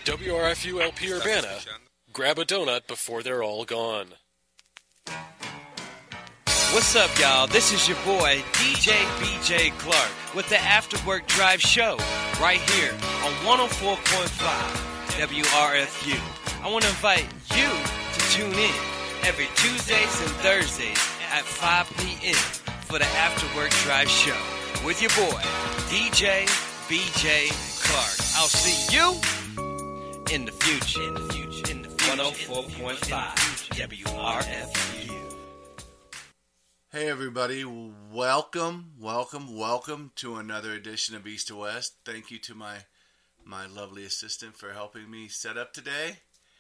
WRFU-LP Urbana. Grab a donut before they're all gone. What's up, y'all? This is your boy, DJ BJ Clark, with the After Work Drive Show, right here on 104.5 WRFU. I want to invite you to tune in every Tuesdays and Thursdays at 5 p.m. for the After Work Drive Show with your boy, DJ BJ Clark. I'll see you in the future. 104.5 WRFU. Hey everybody, welcome to another edition of East to West. Thank you to my lovely assistant for helping me set up today.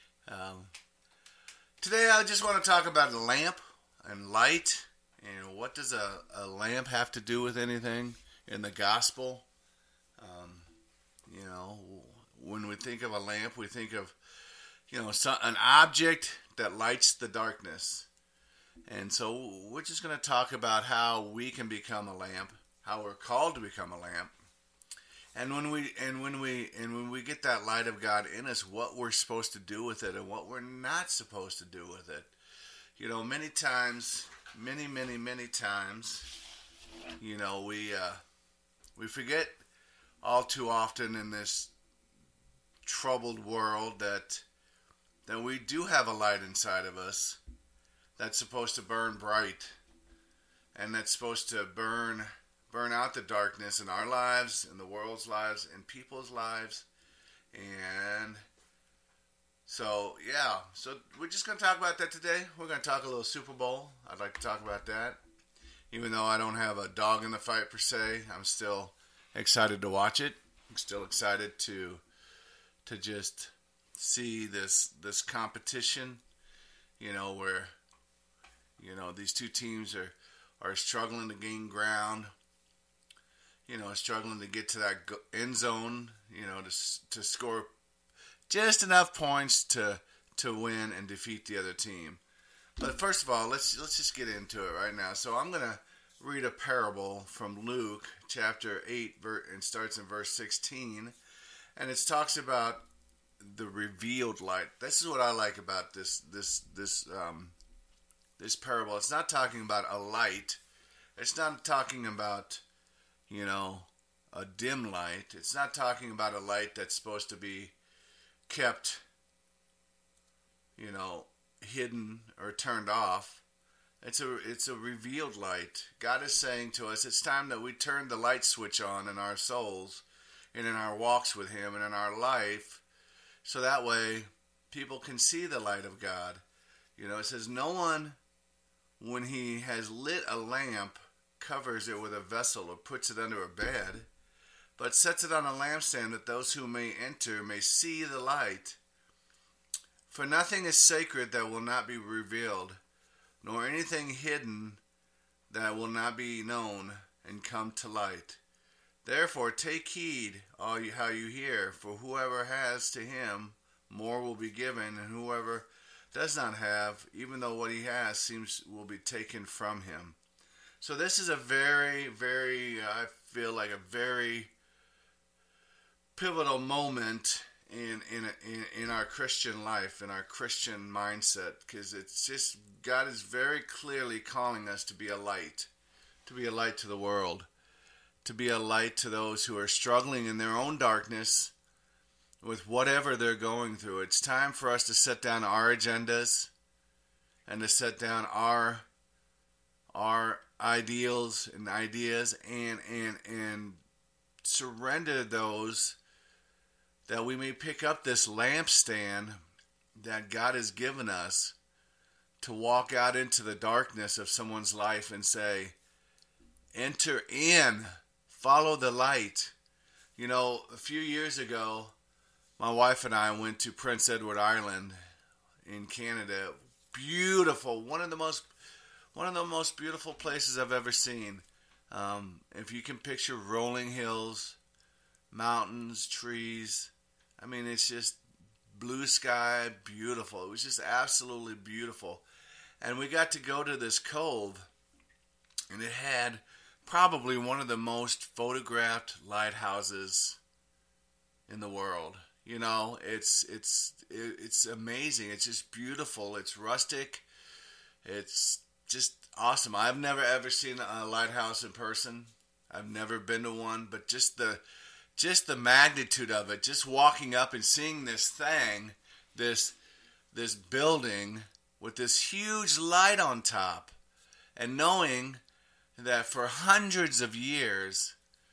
Today I just want to talk about a lamp and light, and what does a lamp have to do with anything in the gospel? When we think of a lamp, we think of, an object that lights the darkness. And so we're just going to talk about how we can become a lamp, how we're called to become a lamp. And when we get that light of God in us, what we're supposed to do with it and what we're not supposed to do with it. Many times, many times, we forget all too often in this troubled world that we do have a light inside of us that's supposed to burn bright, and that's supposed to burn out the darkness in our lives, in the world's lives, in people's lives. And so we're just going to talk about that today. We're going to talk a little Super Bowl. I'd like to talk about that. Even though I don't have a dog in the fight per se, I'm still excited to watch it. I'm still excited to just see this competition, where these two teams are struggling to gain ground, struggling to get to that end zone, to score just enough points to win and defeat the other team. But first of all, let's just get into it right now. So I'm going to read a parable from Luke chapter 8, and starts in verse 16, and it talks about the revealed light. This is what I like about this parable. It's not talking about a light. It's not talking about, a dim light. It's not talking about a light that's supposed to be kept, hidden or turned off. It's a revealed light. God is saying to us, it's time that we turn the light switch on in our souls and in our walks with Him and in our life, so that way people can see the light of God. It says, no one, when he has lit a lamp, covers it with a vessel or puts it under a bed, but sets it on a lampstand that those who may enter may see the light. For nothing is sacred that will not be revealed, nor anything hidden that will not be known and come to light. Therefore take heed how you hear, for whoever has, to him more will be given, and whoever does not have, even though what he has will be taken from him. So this is a very, very, I feel like a very pivotal moment in our Christian life, in our Christian mindset, because it's just, God is very clearly calling us to be a light to the world, to be a light to those who are struggling in their own darkness with whatever they're going through. It's time for us to set down our agendas and to set down our ideals and ideas and surrender those, that we may pick up this lampstand that God has given us to walk out into the darkness of someone's life and say, enter in, follow the light. A few years ago, my wife and I went to Prince Edward Island in Canada. Beautiful, one of the most beautiful places I've ever seen. If you can picture rolling hills, mountains, trees, it's just blue sky, beautiful. It was just absolutely beautiful. And we got to go to this cove, and it had probably one of the most photographed lighthouses in the world. You know, it's amazing. It's just beautiful. It's rustic. It's just awesome. I've never ever seen a lighthouse in person. I've never been to one, but just the magnitude of it, just walking up and seeing this thing, this building with this huge light on top, and knowing that for hundreds of years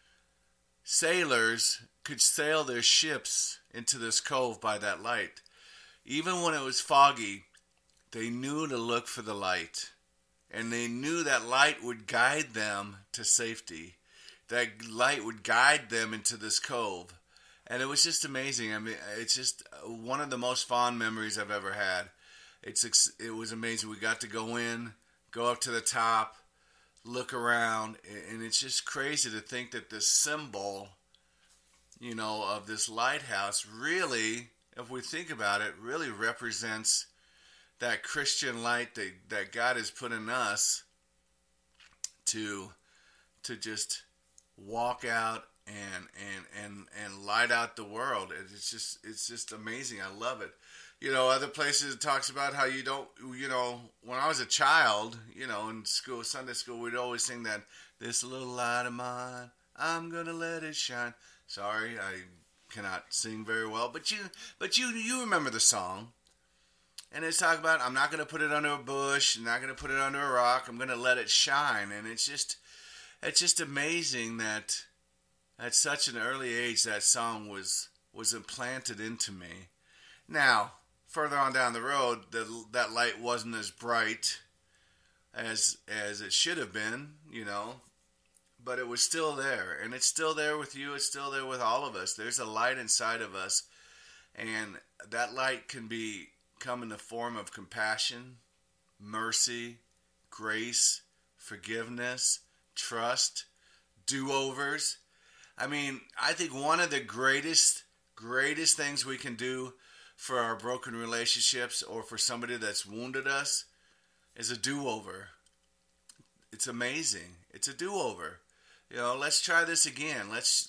sailors could sail their ships into this cove by that light. Even when it was foggy, they knew to look for the light. And they knew that light would guide them to safety. That light would guide them into this cove. And it was just amazing. I mean, it's just one of the most fond memories I've ever had. It was amazing. We got to go in, go up to the top, look around, and it's just crazy to think that this symbol, you know, of this lighthouse really, if we think about it, really represents that Christian light that God has put in us to just walk out and light out the world. It's just amazing. I love it. You know, other places it talks about how you don't, you know, when I was a child, you know, in school, Sunday school, we'd always sing that, "This little light of mine, I'm gonna let it shine." Sorry, I cannot sing very well, but you remember the song. And it's talking about, I'm not going to put it under a bush, I'm not going to put it under a rock, I'm going to let it shine. And it's just amazing that at such an early age that song was implanted into me. Now, further on down the road, that light wasn't as bright as it should have been, you know, but it was still there. And it's still there with you, it's still there with all of us. There's a light inside of us, and that light can come in the form of compassion, mercy, grace, forgiveness, trust, do-overs. I mean, I think one of the greatest things we can do for our broken relationships or for somebody that's wounded us is a do-over. It's amazing. It's a do-over. You know, let's try this again. Let's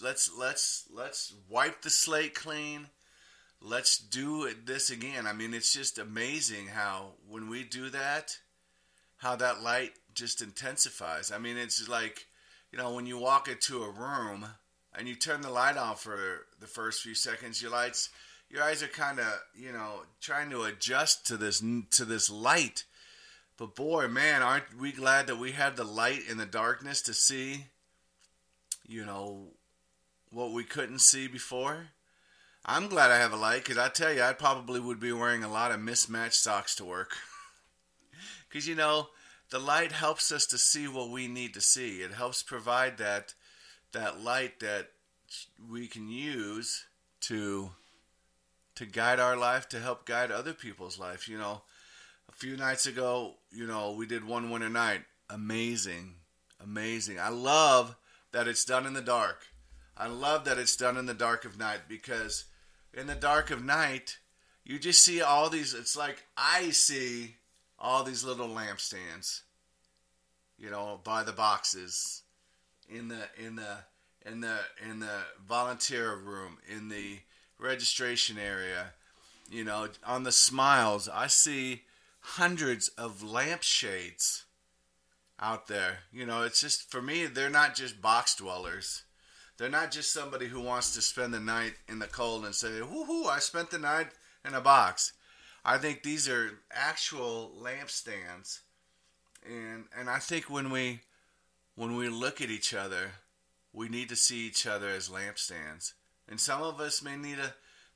wipe the slate clean. Let's do this again. I mean, it's just amazing how when we do that, how that light just intensifies. I mean, it's like, you know, when you walk into a room and you turn the light on for the first few seconds, your eyes are kind of, you know, trying to adjust to this light. But boy, man, aren't we glad that we have the light in the darkness to see, you know, what we couldn't see before? I'm glad I have a light, because I tell you, I probably would be wearing a lot of mismatched socks to work. Because, you know, the light helps us to see what we need to see. It helps provide that light that we can use to guide our life, to help guide other people's life. You know, a few nights ago, you know, we did One Winter Night. Amazing. I love that it's done in the dark. I love that it's done in the dark of night, because in the dark of night, you just see all these, it's like I see all these little lampstands, you know, by the boxes, in the volunteer room, in the registration area, you know, on the smiles. I see hundreds of lampshades out there. You know, it's just, for me, they're not just box dwellers. They're not just somebody who wants to spend the night in the cold and say, woohoo, I spent the night in a box. I think these are actual lampstands. And I think when we look at each other, we need to see each other as lampstands. And some of us may need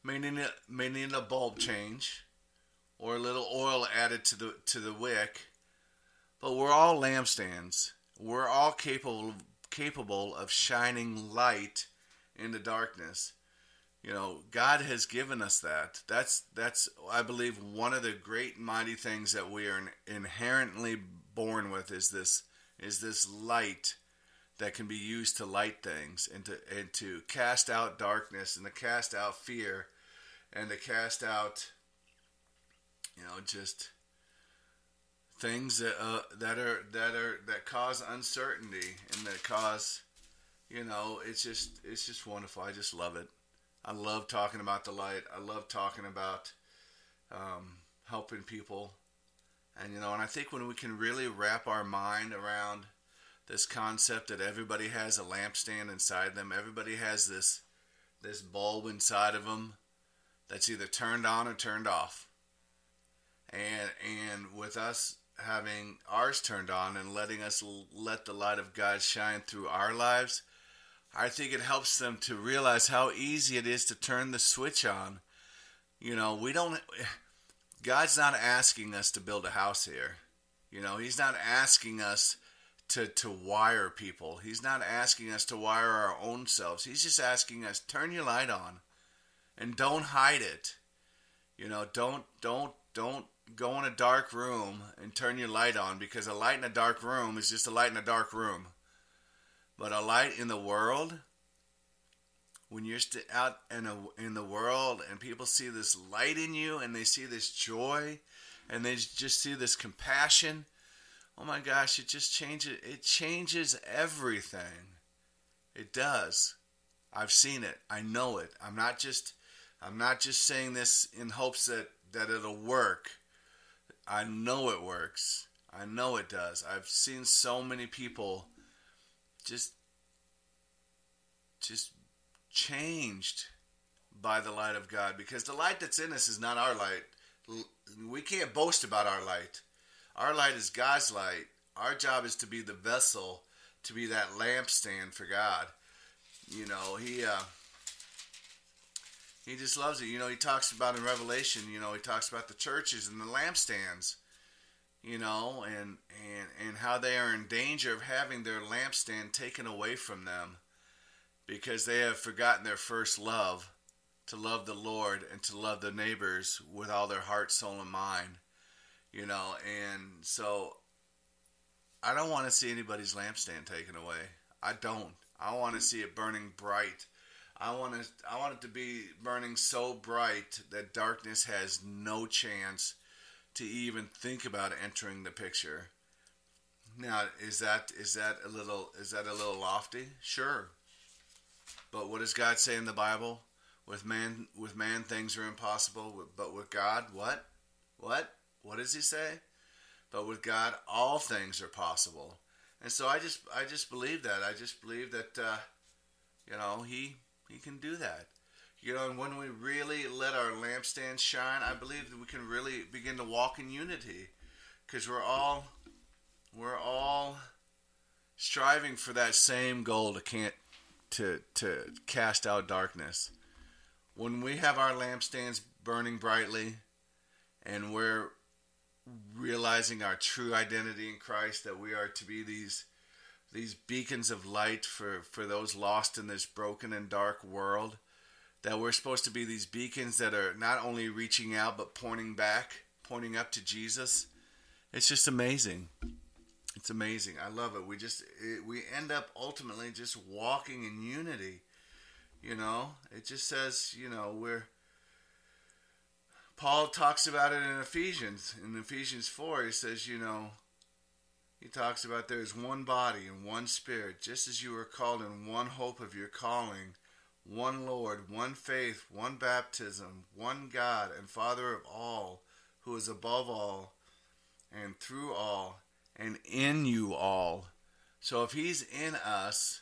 a bulb change or a little oil added to the wick. But we're all lampstands. We're all capable of shining light in the darkness. You know, God has given us that. That's I believe one of the great mighty things that we are inherently born with is this light that can be used to light things and to cast out darkness and to cast out fear and to cast out, you know, just things that cause uncertainty and that cause, you know, it's just wonderful. I just love it. I love talking about the light. I love talking about helping people. And, and I think when we can really wrap our mind around this concept that everybody has a lampstand inside them, everybody has this bulb inside of them that's either turned on or turned off. And with us having ours turned on and letting us let the light of God shine through our lives, I think it helps them to realize how easy it is to turn the switch on. God's not asking us to build a house here. He's not asking us to wire people. He's not asking us to wire our own selves. He's just asking us, turn your light on and don't hide it. Don't go in a dark room and turn your light on, because a light in a dark room is just a light in a dark room. But a light in the world, when you're out in the world and people see this light in you and they see this joy and they just see this compassion, oh my gosh, it just changes. It changes everything. It does. I've seen it. I know it. I'm not just saying this in hopes that it'll work. I know it works. I know it does. I've seen so many people just changed by the light of God, because the light that's in us is not our light. We can't boast about our light. Our light is God's light. Our job is to be the vessel, to be that lampstand for God. He just loves it. He talks about in Revelation, he talks about the churches and the lampstands, and how they are in danger of having their lampstand taken away from them because they have forgotten their first love, to love the Lord and to love their neighbors with all their heart, soul, and mind. And so I don't want to see anybody's lampstand taken away. I don't. I want to see it burning bright. I want it to be burning so bright that darkness has no chance to even think about entering the picture. Now, is that a little lofty? Sure. But what does God say in the Bible? With man things are impossible, but with God, what? What does he say? But with God, all things are possible. And so I just believe that. I just believe that, he can do that. And when we really let our lampstand shine, I believe that we can really begin to walk in unity, because we're all striving for that same goal to cast out darkness. When we have our lampstands burning brightly and we're realizing our true identity in Christ, that we are to be these beacons of light for those lost in this broken and dark world, that we're supposed to be these beacons that are not only reaching out but pointing up to Jesus. It's just amazing. It's amazing. I love it. We end up ultimately just walking in unity. It just says, Paul talks about it in Ephesians. In Ephesians 4, he says, he talks about there is one body and one spirit, just as you were called in one hope of your calling, one Lord, one faith, one baptism, one God and Father of all, who is above all and through all and in you all. So if he's in us,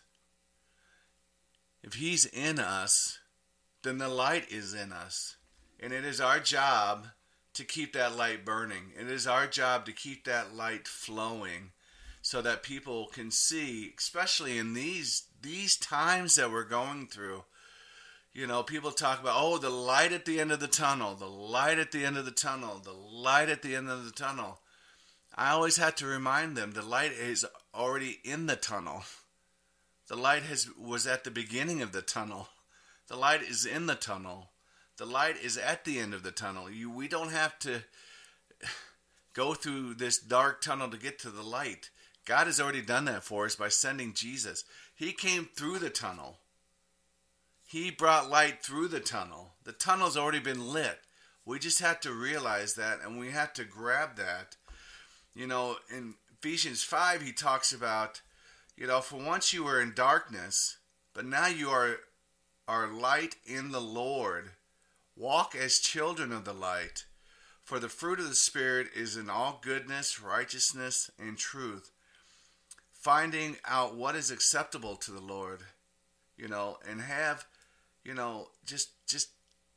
then the light is in us. And it is our job to keep that light burning. It is our job to keep that light flowing so that people can see, especially in these times that we're going through. People talk about, the light at the end of the tunnel, the light at the end of the tunnel, the light at the end of the tunnel. I always have to remind them the light is already in the tunnel. The light was at the beginning of the tunnel. The light is in the tunnel. The light is at the end of the tunnel. We don't have to go through this dark tunnel to get to the light. God has already done that for us by sending Jesus. He came through the tunnel. He brought light through the tunnel. The tunnel's already been lit. We just have to realize that, and we have to grab that. In Ephesians 5, he talks about, for once you were in darkness, but now you are are light in the Lord. Walk as children of the light. For the fruit of the Spirit is in all goodness, righteousness, and truth. Finding out what is acceptable to the Lord, and have, just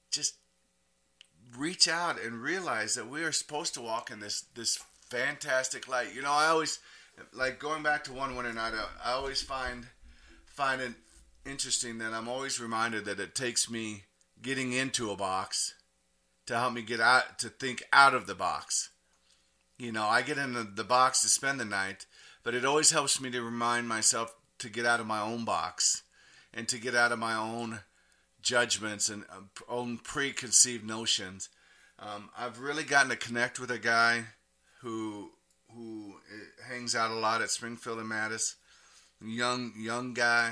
reach out and realize that we are supposed to walk in this fantastic light. I always, like, going back to one winter night, I always find it interesting that I'm always reminded that it takes me getting into a box to help me get out, to think out of the box. I get in the box to spend the night, but it always helps me to remind myself to get out of my own box and to get out of my own judgments and own preconceived notions. I've really gotten to connect with a guy who hangs out a lot at Springfield and Mattis. Young guy.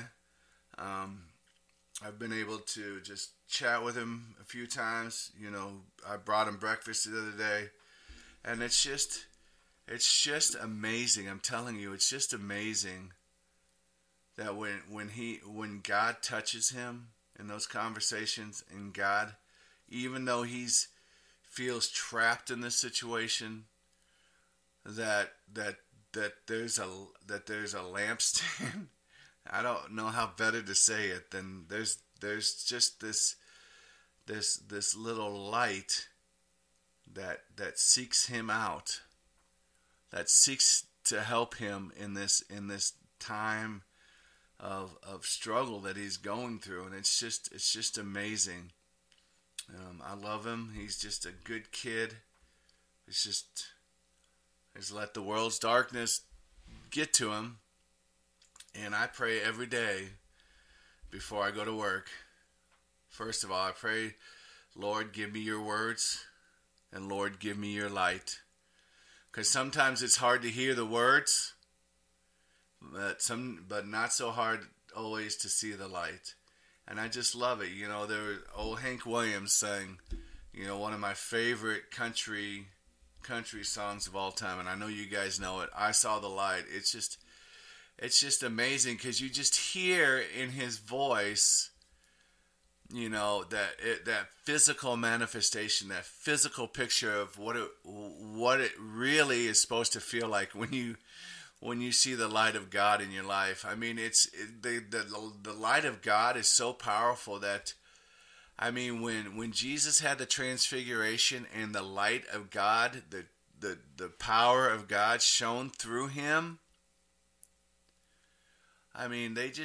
I've been able to just chat with him a few times. I brought him breakfast the other day, and it's just amazing. I'm telling you, it's just amazing that when God touches him in those conversations, and God, even though he's feels trapped in this situation, that there's a lampstand. I don't know how better to say it than there's just this little light that seeks him out, that seeks to help him in this time of struggle that he's going through, and it's just amazing. I love him. He's just a good kid. He's let the world's darkness get to him. And I pray every day before I go to work. First of all, I pray, Lord, give me your words, and Lord, give me your light. Because sometimes it's hard to hear the words, but not so hard always to see the light. And I just love it. There was old Hank Williams sang, one of my favorite country songs of all time, and I know you guys know it. I Saw the Light. It's just amazing because you just hear in his voice, that physical manifestation, that physical picture of what it really is supposed to feel like when you see the light of God in your life. I mean, the light of God is so powerful that, I mean, when Jesus had the transfiguration and the light of God, the power of God shone through him, I mean, it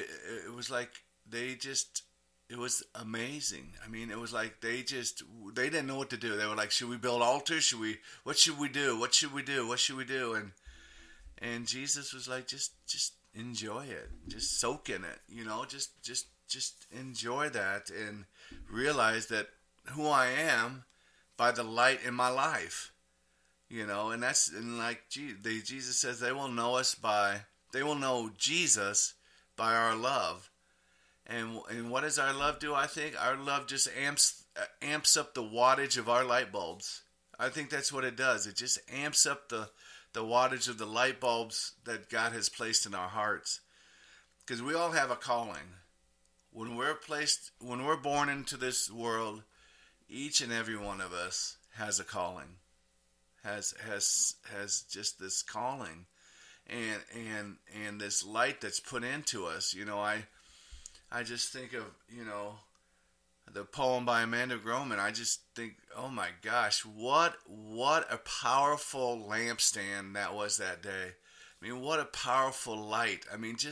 was amazing. I mean, it was like they didn't know what to do. They were like, should we build altars? What should we do? What should we do? What should we do? And Jesus was like, just enjoy it. Just soak in it, just enjoy that and realize that who I am by the light in my life, and like Jesus says, they will know Jesus by our love. And what does our love do? I think our love just amps up the wattage of our light bulbs. I think that's what it does. It just amps up the wattage of the light bulbs that God has placed in our hearts. Because we all have a calling. When we're born into this world, each and every one of us has a calling. Has just this calling. And this light that's put into us. I just think of, the poem by Amanda Groman. I just think, oh my gosh, what a powerful lampstand that was that day. I mean, what a powerful light. I mean,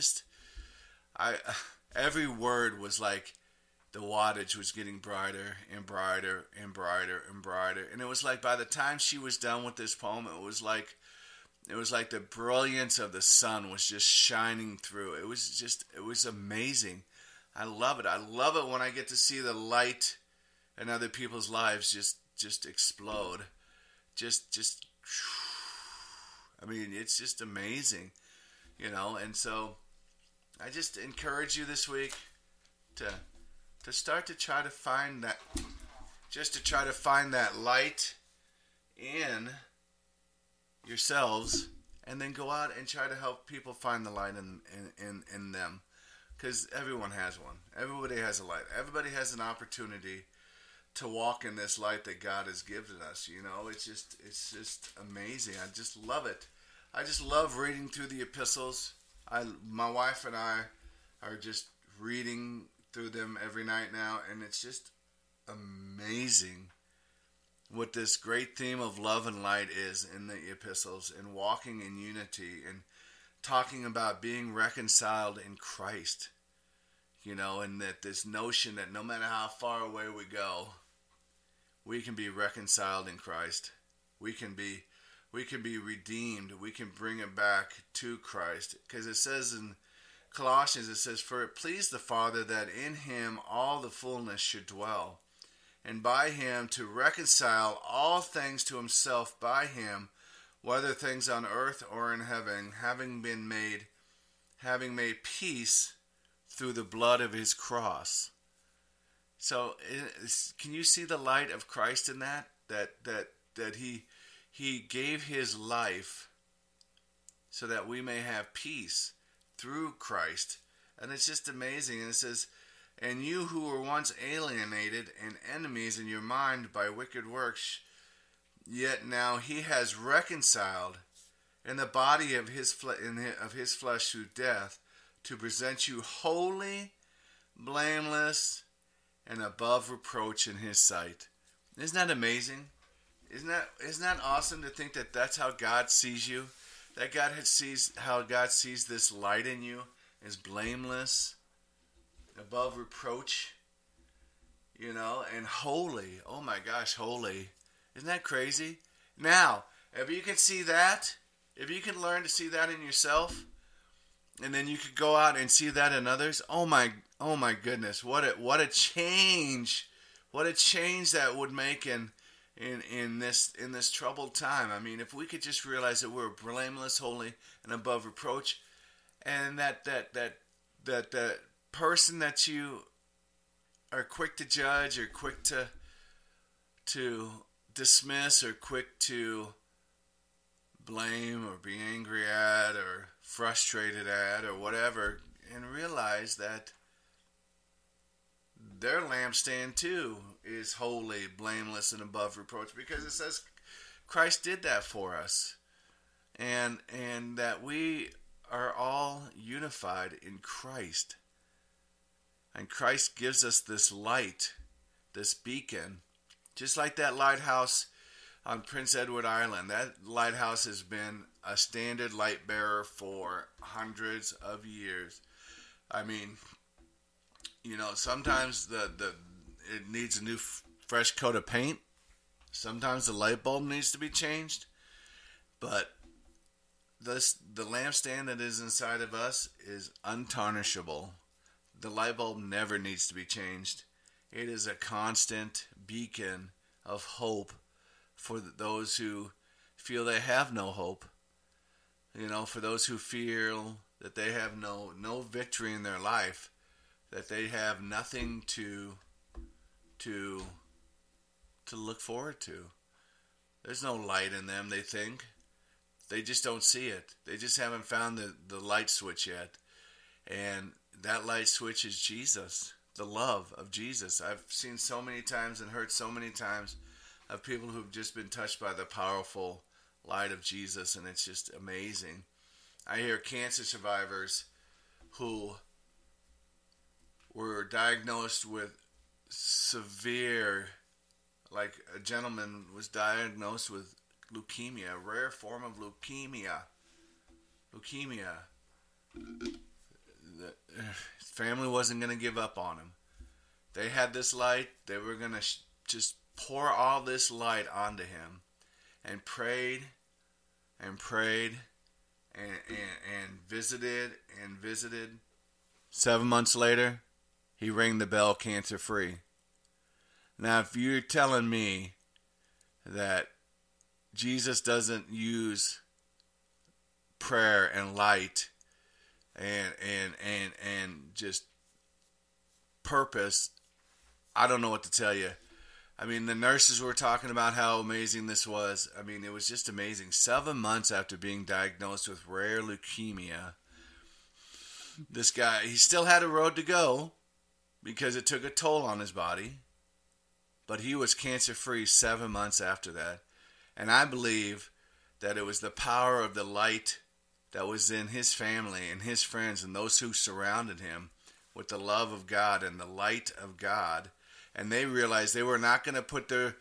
every word was like the wattage was getting brighter and brighter and brighter and brighter. And it was like by the time she was done with this poem, it was like the brilliance of the sun was just shining through. It was amazing. I love it. I love it when I get to see the light in other people's lives just explode. I mean, it's just amazing, and so I just encourage you this week to start to try to find that, light in yourselves, and then go out and try to help people find the light in them. because everyone has one. Everybody has a light. Everybody has an opportunity to walk in this light that God has given us. You know, it's just amazing. I just love it. I just love reading through the epistles. My wife and I are just reading through them every night now, and it's just amazing what this great theme of love and light is in the epistles, and walking in unity, and talking about being reconciled in Christ. You know, and that this notion that no matter how far away we go, we can be reconciled in Christ. We can be redeemed. We can bring it back to Christ. Because it says in Colossians, it says, "For it pleased the Father that in him all the fullness should dwell, and by him to reconcile all things to himself by him, whether things on earth or in heaven, having made peace through the blood of his cross." So, can you see the light of Christ in that? That he gave his life so that we may have peace through Christ. And it's just amazing. And it says, "And you who were once alienated and enemies in your mind by wicked works, yet now he has reconciled in the body of his flesh through death, to present you holy, blameless, and above reproach in his sight." Isn't that amazing? Isn't that awesome to think that that's how God sees you? That how God sees this light in you is blameless, above reproach, you know, and holy. Oh my gosh, holy. Isn't that crazy? Now, if you can see that, if you can learn to see that in yourself, and then you could go out and see that in others, oh my goodness, what a change that would make in this troubled time. I mean, if we could just realize that we're blameless, holy, and above reproach, and that person that you are quick to judge, or quick to dismiss, or quick to blame, or be angry at, or frustrated at, or whatever, and realize that their lampstand too is holy, blameless, and above reproach, because it says Christ did that for us, and that we are all unified in Christ, and Christ gives us this light, this beacon, just like that lighthouse on Prince Edward Island. That lighthouse has been a standard light bearer for hundreds of years. I mean, you know, sometimes it needs a new fresh coat of paint. Sometimes the light bulb needs to be changed. But the lampstand that is inside of us is untarnishable. The light bulb never needs to be changed. It is a constant beacon of hope for those who feel they have no hope. You know, for those who feel that they have no victory in their life, that they have nothing to look forward to. There's no light in them, they think. They just don't see it. They just haven't found the light switch yet. And that light switch is Jesus, the love of Jesus. I've seen so many times and heard so many times of people who've just been touched by the powerful light of Jesus, and it's just amazing. I hear cancer survivors who were diagnosed with severe, like a gentleman was diagnosed with leukemia, a rare form of leukemia. The family wasn't going to give up on him. They had this light. They were going to just pour all this light onto him, and prayed and prayed and visited and visited. 7 months later, he rang the bell, cancer free. Now, if you're telling me that Jesus doesn't use prayer and light and just purpose, I don't know what to tell you. I mean, the nurses were talking about how amazing this was. I mean, it was just amazing. 7 months after being diagnosed with rare leukemia, This guy, he still had a road to go because it took a toll on his body, but he was cancer-free 7 months after that. And I believe that it was the power of the light that was in his family and his friends and those who surrounded him with the love of God and the light of God. And they realized they were not going to put their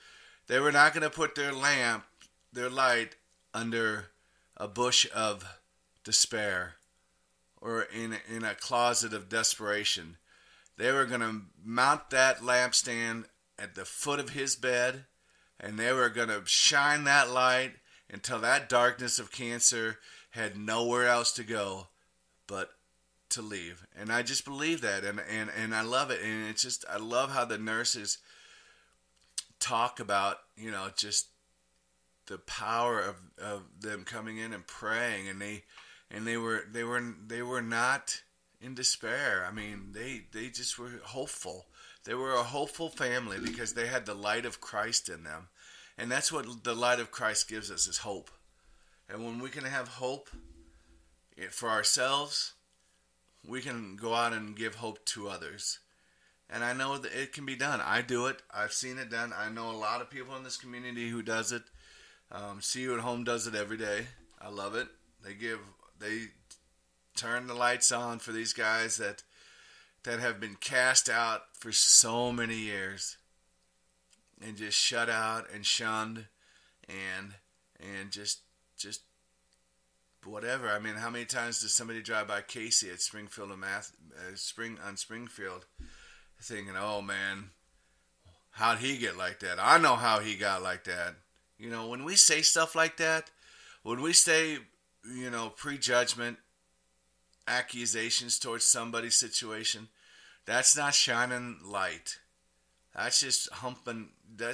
lamp, their light, under a bush of despair or in a closet of desperation. They were going to mount that lampstand at the foot of his bed, and they were going to shine that light until that darkness of cancer had nowhere else to go but to leave. And I just believe that, and I love it. And it's just, I love how the nurses talk about, just the power of them coming in and praying, and they were not in despair. I mean, they just were hopeful. They were a hopeful family because they had the light of Christ in them. And that's what the light of Christ gives us, is hope. And when we can have hope for ourselves, we can go out and give hope to others. And I know that it can be done. I do it. I've seen it done. I know a lot of people in this community who does it. See You at Home does it every day. I love it. They turn the lights on for these guys that have been cast out for so many years and just shut out and shunned and just whatever. I mean, how many times does somebody drive by Casey at Springfield on Springfield thinking, oh man, how'd he get like that? I know how he got like that. When we say stuff like that, when we say, prejudgment, accusations towards somebody's situation, that's not shining light. That's just humping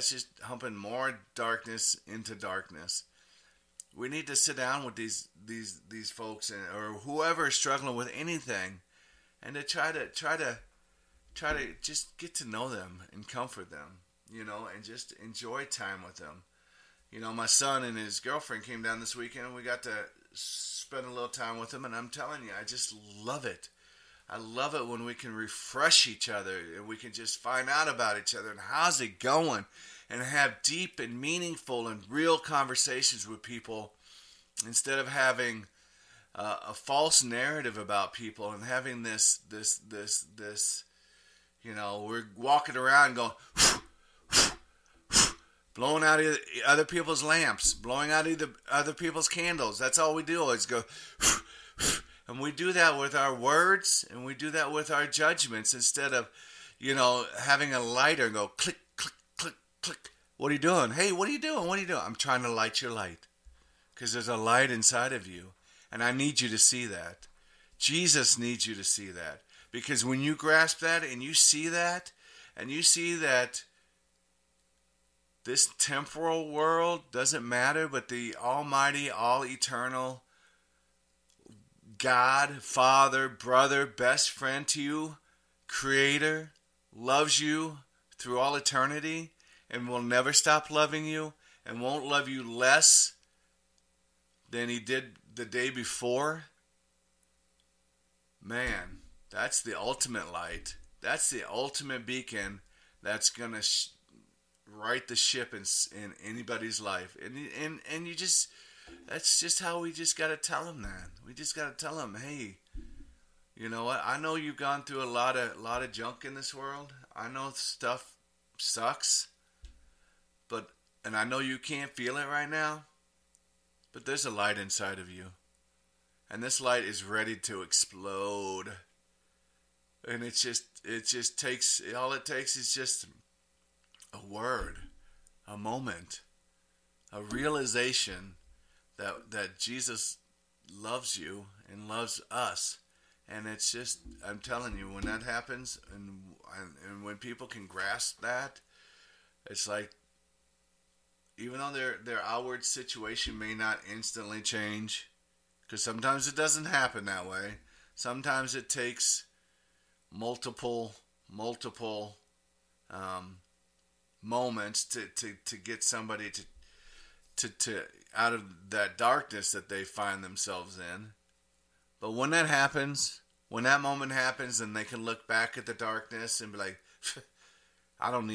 more darkness into darkness. We need to sit down with these folks or whoever is struggling with anything, and to try to just get to know them and comfort them, and just enjoy time with them. My son and his girlfriend came down this weekend, and we got to spend a little time with them, and I'm telling you, I just love it. I love it when we can refresh each other and we can just find out about each other and how's it going, and have deep and meaningful and real conversations with people instead of having a false narrative about people and having this we're walking around going blowing out other people's lamps, blowing out other people's candles. That's all we do is go. And we do that with our words, and we do that with our judgments instead of, having a lighter and go click, click, click, click. What are you doing? Hey, what are you doing? What are you doing? I'm trying to light your light because there's a light inside of you, and I need you to see that. Jesus needs you to see that, because when you grasp that and you see that, this temporal world doesn't matter, but the almighty, all-eternal God, Father, brother, best friend to you, Creator, loves you through all eternity and will never stop loving you and won't love you less than He did the day before. Man, that's the ultimate light. That's the ultimate beacon that's going to right the ship in anybody's life. And you just, that's just how we just got to tell them that. We just got to tell them, hey, you know what? I know you've gone through a lot of junk in this world. I know stuff sucks, and I know you can't feel it right now, but there's a light inside of you, and this light is ready to explode. And it just takes, all it takes is just a word, a moment, a realization that Jesus loves you and loves us. And it's just, I'm telling you, when that happens and when people can grasp that, it's like, even though their outward situation may not instantly change, because sometimes it doesn't happen that way. Sometimes it takes multiple moments to get somebody to out of that darkness that they find themselves in. But when that happens, when that moment happens, then they can look back at the darkness and be like, I don't